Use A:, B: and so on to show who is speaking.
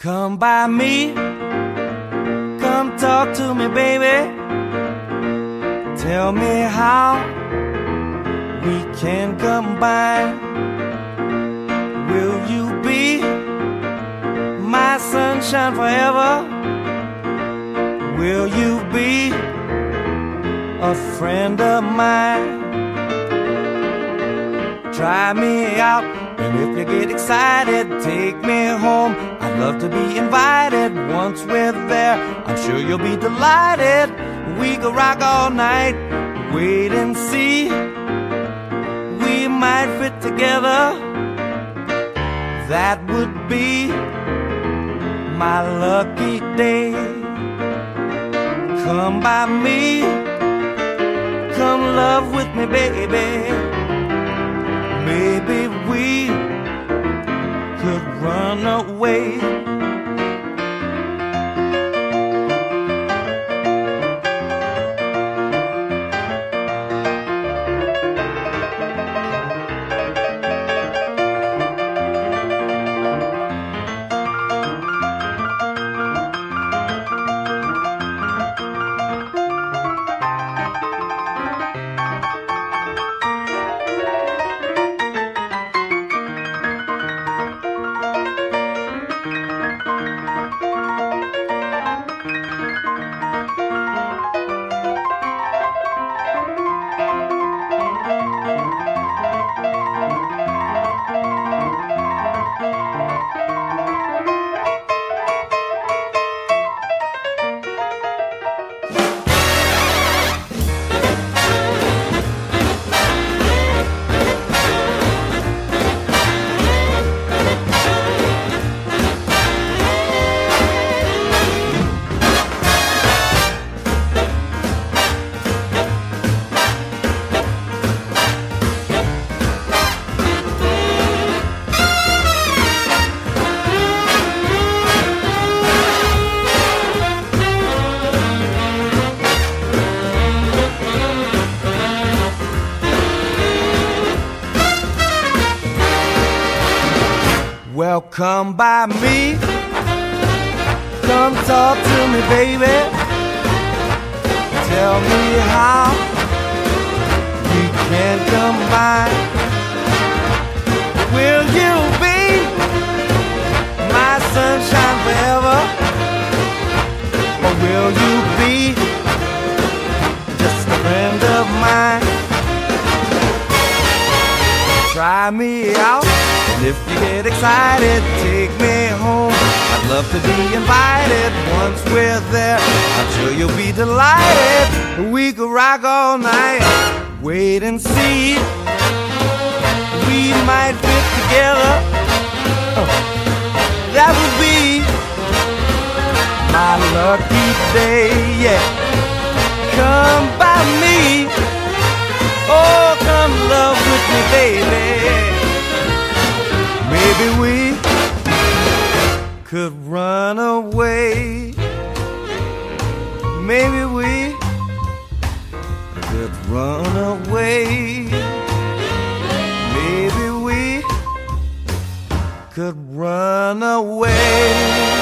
A: Come by me, come talk to me, baby. Tell me how we can combine. Will you be my sunshine forever? Will you be a friend of mine? Try me out, and if you get excited, take me home. I'd love to be invited. Once we're there, I'm sure you'll be delighted. We could rock all night, wait and see. We might fit together. That would be my lucky day. Come by me, come love with me, baby. Maybe we could run away. Well, come by me, come talk to me, baby. Tell me how we can combine. Will you be my sunshine forever? Or will you be just a friend of mine? Try me out, and if you get excited, take me home. I'd love to be invited. Once we're there, I'm sure you'll be delighted. We could rock all night, wait and see. We might fit together. That would be my lucky day, yeah. Come by me, oh, come love with me, baby. Maybe we could run away. Maybe we could run away. Maybe we could run away.